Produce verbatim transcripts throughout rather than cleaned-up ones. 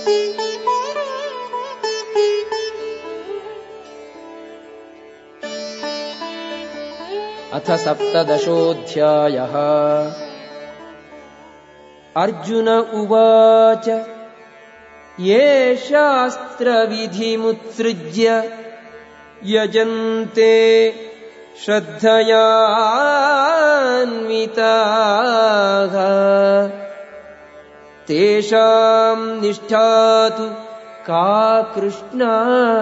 अथ सप्तदशोऽध्यायः। अर्जुन उवाच ये शास्त्रविधिमुत्सृज्य यजन्ते श्रद्धयान्विताः तेषां निष्ठा तु का कृष्णा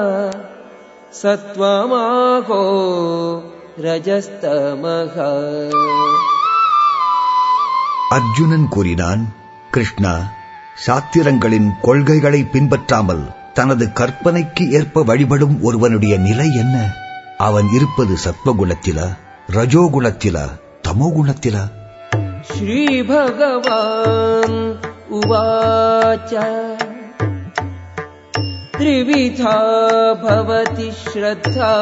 सत्वमाहो ரஜஸ்தமஹ. அர்ஜுனன் கூறினான், கிருஷ்ணா, சாத்திரங்களின் கொள்கைகளை பின்பற்றாமல் தனது கற்பனைக்கு ஏற்ப வழிபடும் ஒருவனுடைய நிலை என்ன? அவன் இருப்பது சத்வகுணத்திலா, ரஜோகுணத்திலா, தமோகுணத்திலா? ஸ்ரீ பகவான் உவாச்ச த்ரிவிதா பவதி ஸ்ரத்தா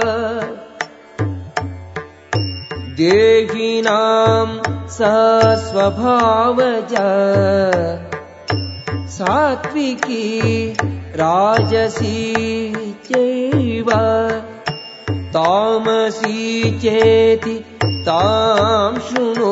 தேஹினாம் சா ஸ்வபாவஜா சாத்விகி ராஜசி சைவ தாமசி சேதி தாம் ஷுணு.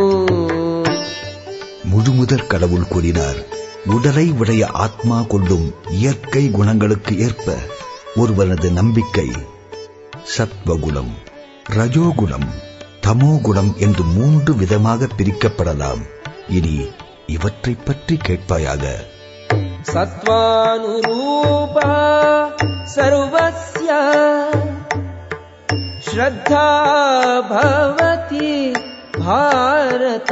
முழுமுதற் கடவுள் கூறினார், உடலை உடைய ஆத்மா கொள்ளும் இயற்கை குணங்களுக்கு ஏற்ப ஒருவனது நம்பிக்கை சத்வகுணம், ரஜோகுணம், தமோகுணம் என்று மூன்று விதமாக பிரிக்கப்படலாம். இனி இவற்றை பற்றி கேட்பாயாக. சத்வானுரூபா சர்வஸ்ய ஸ்ரத்தா பவதி பாரத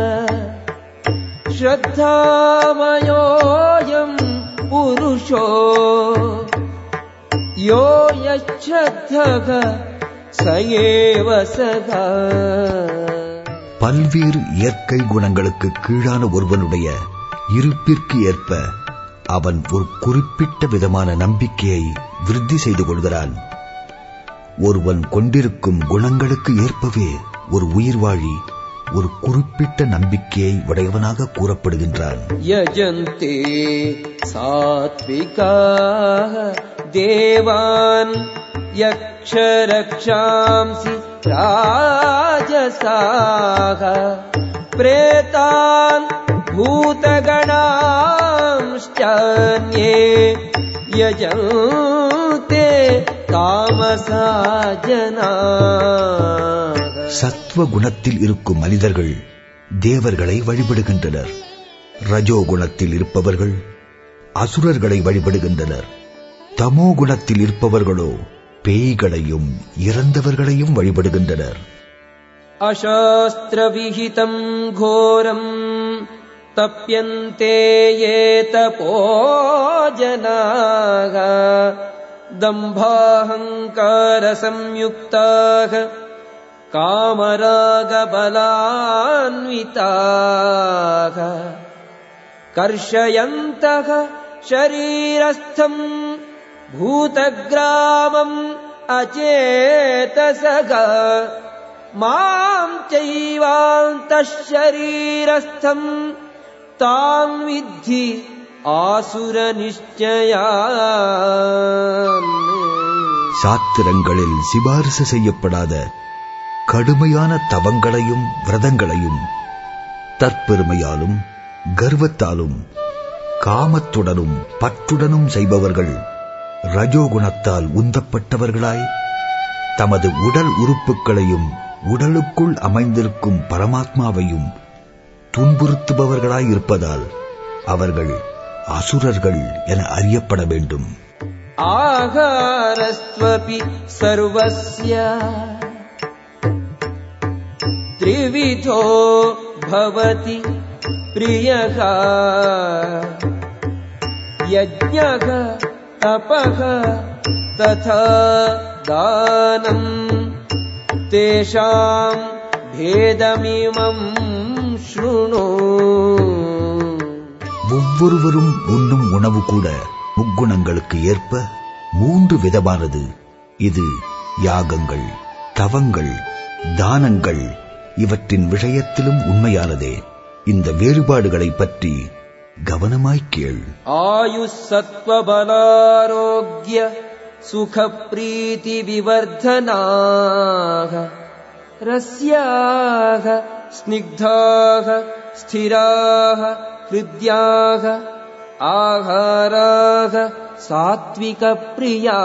ஸ்ரத்தாமயோயம் புருஷோ யோ யச்ச்ரத்தக சயேவ சகா. பல்வேறு இயற்கை குணங்களுக்கு கீழான ஒருவனுடைய இருப்பிற்கு ஏற்ப அவன் ஒரு குறிப்பிட்ட விதமான நம்பிக்கையை விருத்தி செய்து கொள்கிறான். ஒருவன் கொண்டிருக்கும் குணங்களுக்கு ஏற்பவே ஒரு உயிர்வாழி ஒரு குறிப்பிட்ட நம்பிக்கையை உடையவனாக கூறப்படுகின்றான். யஜந்தே சாத்விகாஹ தேவான் யக்ஷரக்ஷாம்சி ராஜசாஹ ப்ரேதான் பூதகணாம்ஸ்சான்யே யஜந்தே தாமசா ஜனாஹ. சத்வ குணத்தில் இருக்கும் மனிதர்கள் தேவர்களை வழிபடுகின்றனர். ரஜோ குணத்தில் இருப்பவர்கள் அசுரர்களை வழிபடுகின்றனர். தமோ குணத்தில் இருப்பவர்களோ பேய்களையும் இறந்தவர்களையும் வழிபடுகின்றனர். அசாஸ்திர விஹிதம் கோரம் தப்யந்தே யே தபோஜனாக தம்பாஹங்கார சம்யுக்தாக காமராகபலான்விதாக கர்ஷயந்தக ஷரீரஸ்தம் பூதக்ராமம் அச்சேதசக மாம் சைவாந்தஷ் ஷரீரஸ்தம் தாம் வித்தி ஆசுர நிச்சயான். சாத்திரங்களில் சிபாரிசு செய்யப்படாத கடுமையான தவங்களையும் விரதங்களையும் தற்பெருமையாலும் கர்வத்தாலும் காமத்துடனும் பற்றுடனும் செய்பவர்கள் ரஜோகுணத்தால் உந்தப்பட்டவர்களாய் தமது உடல் உறுப்புகளையும் உடலுக்குள் அமைந்திருக்கும் பரமாத்மாவையும் துன்புறுத்துபவர்களாயிருப்பதால் அவர்கள் அசுரர்கள் என அறியப்பட வேண்டும். ஆகாரஸ்வபி சர்வஸ்ய த்ரிவிதோ பவதி பிரியக யஜ்ஞக தபக ததா தானம் தேஷாம் பேதமிமம் ஸ்ருணு. ஒவ்வொருவரும் உண்ணும் உணவு கூட முக்குணங்களுக்கு ஏற்ப மூன்று விதமானது. இது யாகங்கள், தவங்கள், தானங்கள் இவற்றின் விஷயத்திலும் உண்மையானதே. இந்த வேறுபாடுகளை பற்றி கவனமாய் கேள். ஆயுஸ் சத்வபலாரோக்ய சுகப்ரீதி விவர்தனாக ரஸ்யாக ஸ்னிக்தாக ஸ்திராக ஹிருத்யாக ஆகாராக சாத்விக பிரியா.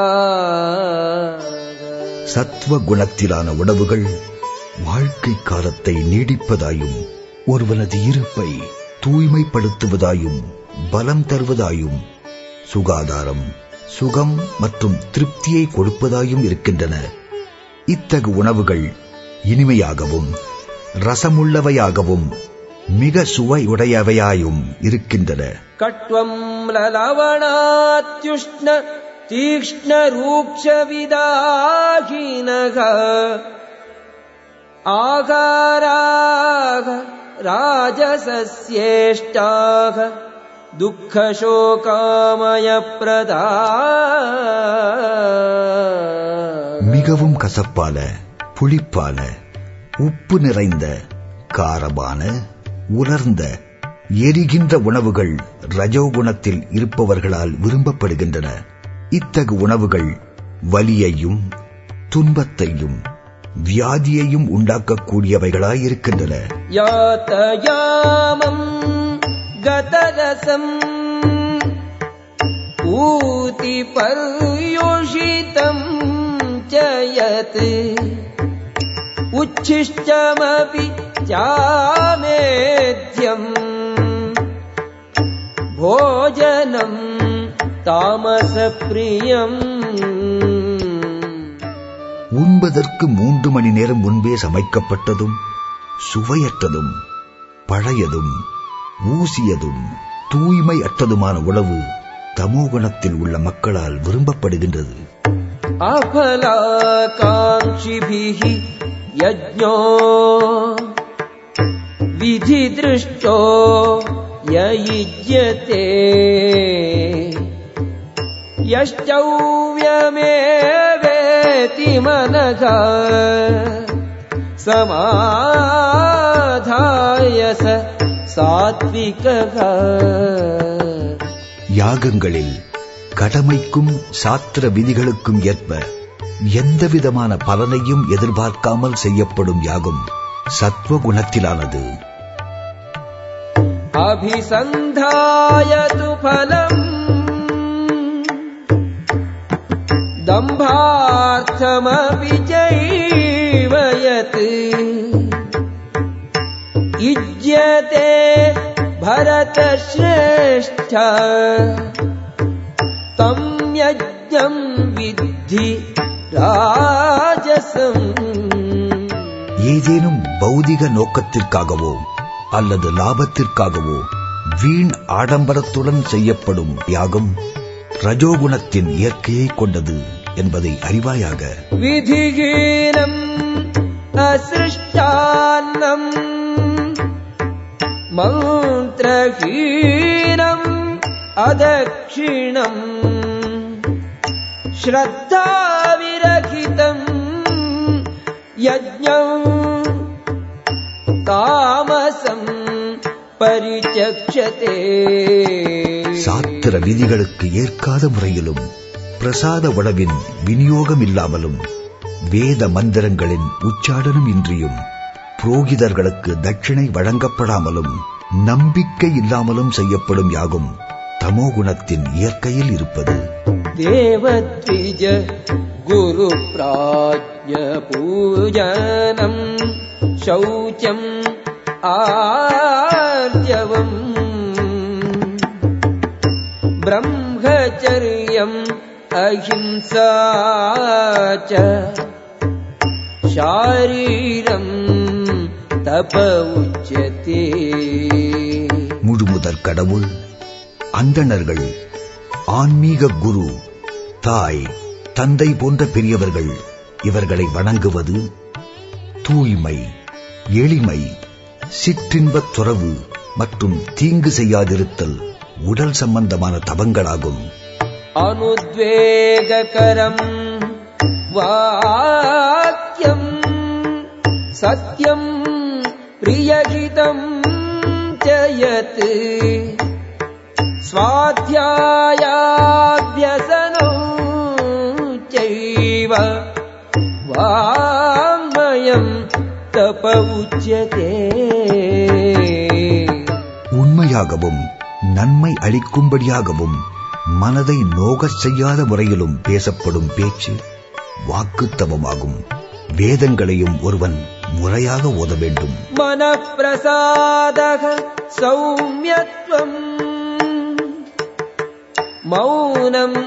சத்வ குணத்திலான உணவுகள் வாழ்க்கை காலத்தை நீடிப்பதாயும் ஒருவனது இருப்பை தூய்மைப்படுத்துவதாயும் பலம் தருவதாயும் சுகாதாரம், சுகம் மற்றும் திருப்தியை கொடுப்பதாயும் இருக்கின்றன. இத்தகு உணவுகள் இனிமையாகவும் ரசமுள்ளவையாகவும் மிக சுவையுடையவையாயும் இருக்கின்றன. கட்வம் லலவணாத்யுஷ்ண தீக்ஷ்ண ரூக்ஷ விதாஹினக ஆகாராக ராஜசஸ்யேஷ்டாக துக்கசோகாமய பிரதா. மிகவும் கசப்பான, புளிப்பான, உப்பு நிறைந்த, காரமான, உலர்ந்த, எரிகின்ற உணவுகள் ரஜோகுணத்தில் இருப்பவர்களால் விரும்பப்படுகின்றன. இத்தகு உணவுகள் வலியையும் துன்பத்தையும் வியாதியையும் உண்டாக்கக்கூடியவைகளாயிருக்கின்றன. யாதயாமம் கதரசம் ஊதி பர்யோஷிதம் ஜயத் உச்சிஷ்டமபி ஜாமேத்யம் போஜனம் தாமச பிரியம். உண்பதற்கு மூன்று மணி நேரம் முன்பே சமைக்கப்பட்டதும் சுவையற்றதும் பழையதும் ஊசியதும் தூய்மை அற்றதுமான உணவு தமோகுணத்தில் உள்ள மக்களால் விரும்பப்படுகின்றது. அபலாகாங்ஷிபிஹி யஜ்ஞோ விதி திருஷ்டோ யயுஜ்யதே யஷ்டவ்யமேவேதி மனக சமாதாய ச சாத்விகக. யாகங்களில் கடமைக்கும் சாஸ்திர விதிகளுக்கும் ஏற்ப எந்தவிதமான பலனையும் எதிர்பார்க்காமல் செய்யப்படும் யாகம் சத்வகுணத்திலானது. அபிசந்தாயது பலம் தம்பார்த்தமபி ஜைவயத் இஜ்யதே பரத ஸ்ரேஷ்ட தம் யஜ்ஞம் வித்தி ராஜசம். ஏதேனும் பௌதிக நோக்கத்திற்காகவோ அல்லது லாபத்திற்காகவோ வீண் ஆடம்பரத்துடன் செய்யப்படும் யாகம் ரஜோகுணத்தின் இயற்கையை கொண்டது என்பதை அறிவாயாக. விதிஹீனம் அசிருஷ்டான்னம் மந்த்ரஹீனம் அதக்ஷிணம் ஸ்ரத்தாவிரகிதம் யஜ்ஞம் தாமசம் பரிசக்ஷதே. சாத்திர விதிகளுக்கு ஏற்காத முறையிலும் பிரசாத உணவின் விநியோகம் இல்லாமலும் வேத மந்திரங்களின் உச்சாடனம் இன்றியும் புரோகிதர்களுக்கு தட்சிணை வழங்கப்படாமலும் நம்பிக்கை இல்லாமலும் செய்யப்படும் யாகம் தமோகுணத்தின் இயற்கையில் இருப்பது. தேவத்விஜ குரு பிராஜ்ஞ பூஜனம் சௌச்சம் ஆர்ஜவம் பிரம்மச்சர்யம் அஹிம்சா ச ஷாரீரம் தப உச்யதே. முழுமுதற் கடவுள், அந்தணர்கள், ஆன்மீக குரு, தாய், தந்தை போன்ற பெரியவர்கள் இவர்களை வணங்குவது தூய்மை, எளிமை, சிற்றின்பத் துறவு மற்றும் தீங்கு செய்யாதிருத்தல் உடல் சம்பந்தமான தவங்களாகும். அனுத்வேககரம் வாக்யம் சத்யம் பிரியகிதம் ஜயத் स्वाध्यायाभ्यसनो चैव वाङ्मयम् तप उच्यते. உண்மையாகவும் நன்மை அளிக்கும்படியாகவும் மனதை நோகச் செய்யாத முறையிலும் பேசப்படும் பேச்சு வாக்குத்தவமாகும். வேதங்களையும் ஒருவன் முறையாக ஓத வேண்டும். மனப்பிரசாதக சௌம்யத்வம் மௌனம்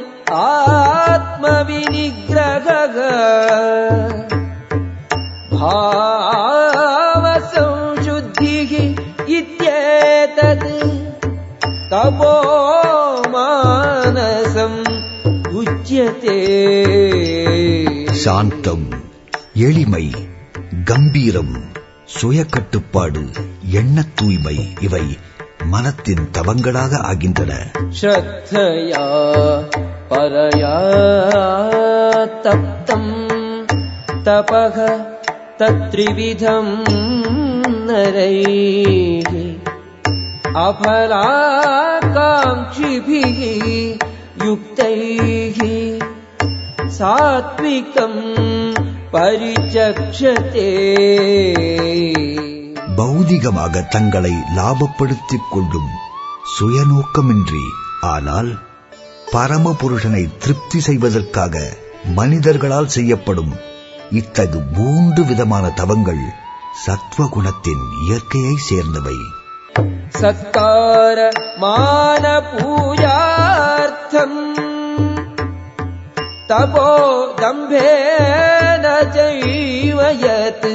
ஆத்மவிநிக்ரஹ பாவசம்சுத்திः இத்யேதத் தபோ மானசம் உச்யதே. சாந்தம், எளிமை, கம்பீரம், சுயக்கட்டுப்பாடு, எண்ண தூய்மை இவை மனத்தின் தவங்களாக ஆகின்றன. ஸ்ரத்தயா பரயா தப்தம் தபஹ தத்ரிவிதம் நரைः அபலாகாங்க்ஷிபிः யுக்தைः சாத்விகம் பரிசக்ஷதே. பௌதிகமாக தங்களை லாபப்படுத்திக் கொள்ளும் சுயநோக்கமின்றி, ஆனால் பரமபுருஷனை திருப்தி செய்வதற்காக மனிதர்களால் செய்யப்படும் இத்தகு மூன்று விதமான தவங்கள் சத்வகுணத்தின் இயற்கையை சேர்ந்தவை. சத்கார மான பூஜார்த்தம் தபோ தம்பேன சைவ யத்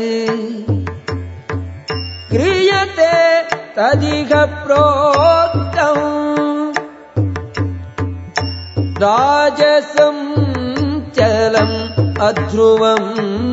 கிரியதே ததிக ப்ரோக்தம் ராஜசம் சலம் அத்ருவம்.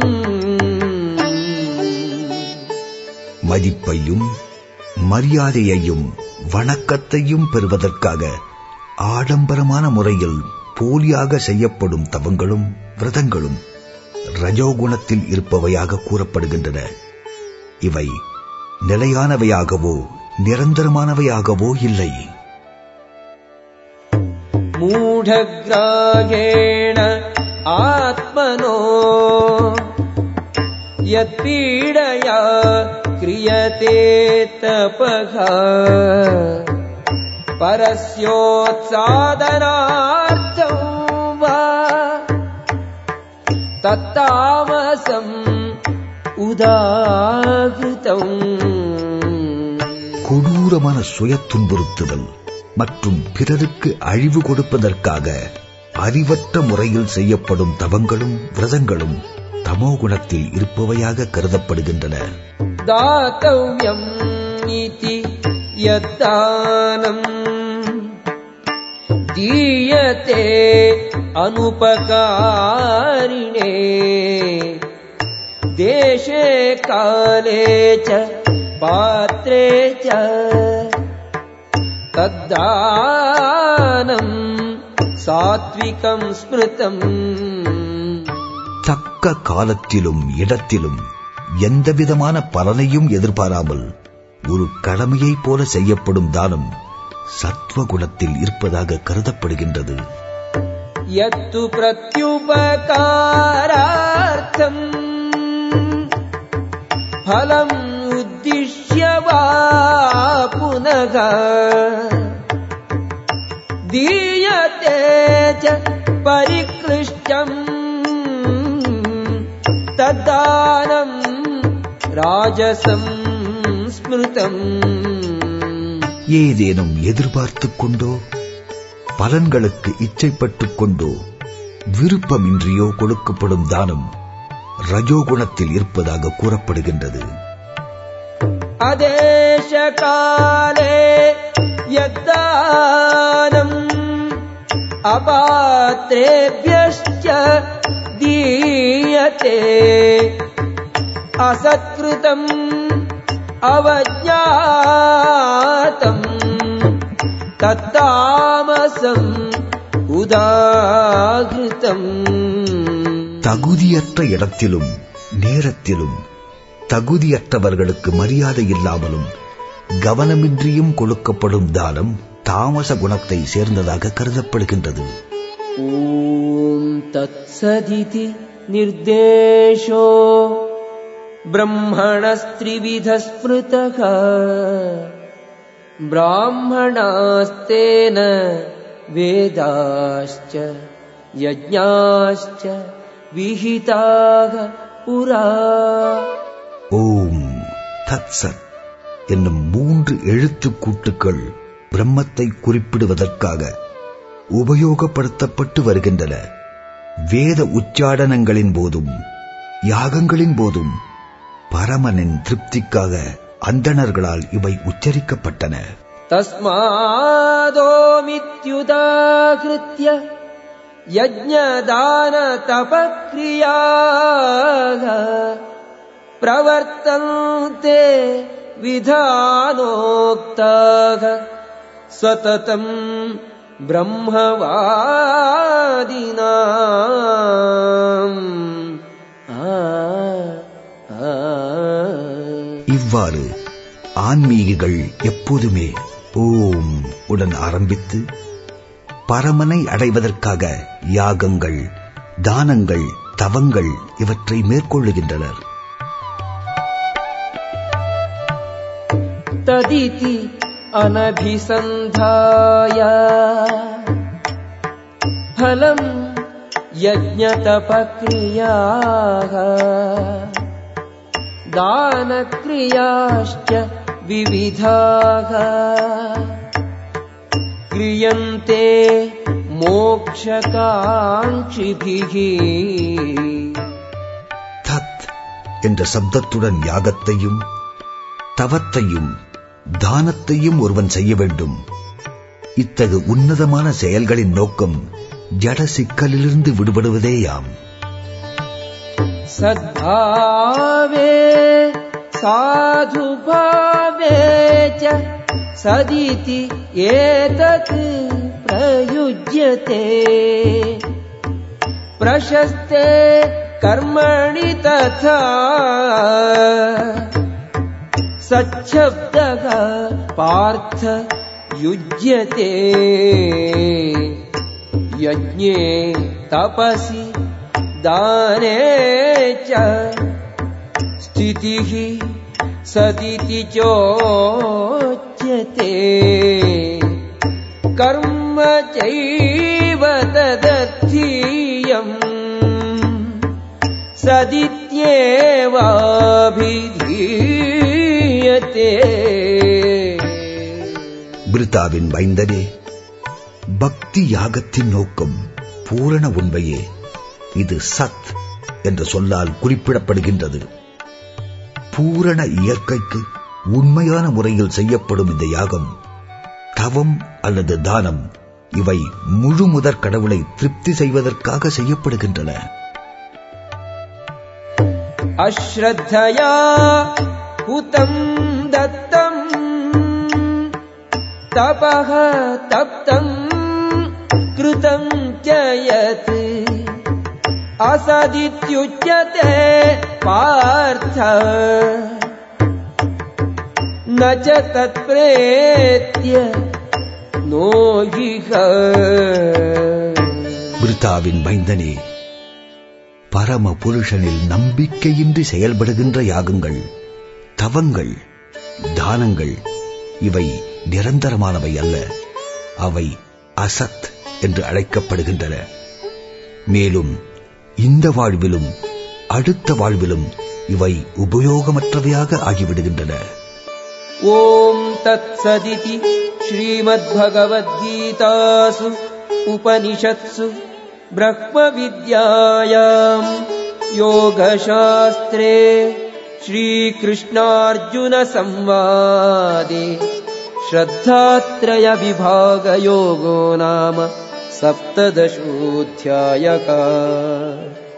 மதிப்பையும் மரியாதையையும் வணக்கத்தையும் பெறுவதற்காக ஆடம்பரமான முறையில் போலியாக செய்யப்படும் தவங்களும் விரதங்களும் ரஜோகுணத்தில் இருப்பவையாக கூறப்படுகின்றன. இவை நிலையானவையாகவோ நிரந்தரமானவையாகவோ இல்லை. மூடக்ராகேண ஆத்மனோ யத்பீடயா கிரியதே தபஹ பரஸ்யோத்சாதனார்த்தம் வா தத்தாமசம் உதாகிருதம். கொடூரமான சுய துன்புறுத்துதல் மற்றும் பிறருக்கு அழிவு கொடுப்பதற்காக அறிவற்ற முறையில் செய்யப்படும் தவங்களும் விரதங்களும் தமோகுணத்தில் இருப்பவையாக கருதப்படுகின்றன. தாத்தவ்யம் இதி யத்தானம் தீயதே அனுபகாரிணே தேசே காலே ச பாத்ரே ச தத்தானம் சாத்விகம் ஸ்மிருதம். தக்க காலத்திலும் இடத்திலும் எந்தவிதமான பலனையும் எதிர்பாராமல் ஒரு கடமையைப் போல செய்யப்படும் தானம் சத்வகுணத்தில் இருப்பதாக கருதப்படுகின்றது. யத்து பிரத்யுபகாரார்த்தம் பலம் உத்திஷ்ய வா புனக தீயதே ச பரிக்ருஷ்டம் தத்தானம் ராஜசம் ஸ்மிருதம். ஏதேனும் எதிர்பார்த்துக் கொண்டோ பலன்களுக்கு இச்சைப்பட்டுக் கொண்டோ விருப்பமின்றியோ கொடுக்கப்படும் தானம் ரஜோகுணத்தில் இருப்பதாக கூறப்படுகின்றது. அதேஷ காலே யத்தானம் அபாத்ரேப்யஸ்ச தீயதே அசத்கிருதம் அவஜ்ஞாதம் தத்தாமசம் உதாகிருதம். தகுதியற்ற இடத்திலும் நேரத்திலும் தகுதியற்றவர்களுக்கு மரியாதை இல்லாமலும் கவனமின்றியும் கொடுக்கப்படும் தானம் தாமச குணத்தை சேர்ந்ததாக கருதப்படுகின்றது. ஓம் தத்சதிதி நிர்தேஷோ பிரம்மணஸ்த்ரிவித ஸ்மிருதக பிராமணாஸ்தேன வேதாஸ்ச யஜ்ஞாஸ்ச விஹிதாக புரா. ஓம் தத்சத் என்னும் மூன்று எழுத்துக் கூட்டுக்கள் பிரம்மத்தை குறிப்பிடுவதற்காக உபயோகப்படுத்தப்பட்டு வருகின்றன. வேத உச்சாடனங்களின் போதும் யாகங்களின் போதும் பரமனின் திருப்திக்காக அந்தணர்களால் இவை உச்சரிக்கப்பட்டன. தஸ்மாதோமித்யுதாக்ருத்ய யஜ்ஞதான தபக்ரியாக பிரவர்த்தந்தே விதானோக்தாக சததம் பிரம்மவாதினாம். இவ்வாறு ஆன்மீகிகள் எப்போதுமே ஓம் உடன் ஆரம்பித்து பரமனை அடைவதற்காக யாகங்கள், தானங்கள், தவங்கள் இவற்றை மேற்கொள்ளுகின்றனர். ததிதி அனபிசந்தாய பலம் யஜ்ஞதபக்ரியாக தானக்ரியாஸ்ச விவிதாக கிரியந்தே மோக்ஷகாங்க்ஷிபிஹி. தத் என்ற சப்தத்துடன் யாகத்தையும் தவத்தையும் தானத்தையும் ஒருவன் செய்ய வேண்டும். இத்தகு உன்னதமான செயல்களின் நோக்கம் ஜட சிக்கலிலிருந்து விடுபடுவதேயாம். சத்பாவே சாதுபாவே ச சதிதி ஏதத் பிரயுஜ்யதே பிரசஸ்தே கர்மணி ததா சச்சப்தக பார்த்த யுஜ்யதே யஜ்ஞே தபசி தானே ச ஸ்திதிஹி சதிதி சோச்யதே கர்ம சைவ ததர்த்தீயம் சதித்யேவாபிதீயதே. பிருதாவின் மைந்தனே, பக்தி யாகத்தின் நோக்கம் பூரண உண்மையே. இது சத் என்ற சொல்லால் குறிப்பிடப்படுகின்றது. பூரண இயற்கைக்கு உண்மையான முறையில் செய்யப்படும் இந்த யாகம், தவம் அல்லது தானம் இவை முழு முதற் கடவுளை திருப்தி செய்வதற்காக செய்யப்படுகின்றன. அஸ்ரத்தயா உதம் தத்தம் தபஹ தப்தம் கிருதம் ஜயத் அசதித்யுச்யதே பார்த்த நச தத்ப்ரேத்ய நோஹிஹ. பிருதாவின் மைந்தனே, பரம புருஷனில் நம்பிக்கையின்றி செயல்படுகின்ற யாகங்கள், தவங்கள், தானங்கள் இவை நிரந்தரமானவை அல்ல. அவை அசத் என்று அழைக்கப்படுகின்றன. மேலும் இந்த வாழ்விலும் அடுத்த வாழ்விலும் இவை உபயோகமற்றவையாக ஆகிவிடுகின்றன. ஓம் தத்சதிதி ஸ்ரீமத்பகவத்கீதாசு உபனிஷத்சு பிரம்ம வித்யாயாம் யோகசாஸ்திரே ஸ்ரீகிருஷ்ணார்ஜுன சம்வாதே ஸ்ரத்தாத்ரய விபாக யோகோ நாம சப்ததசோऽध्यायः.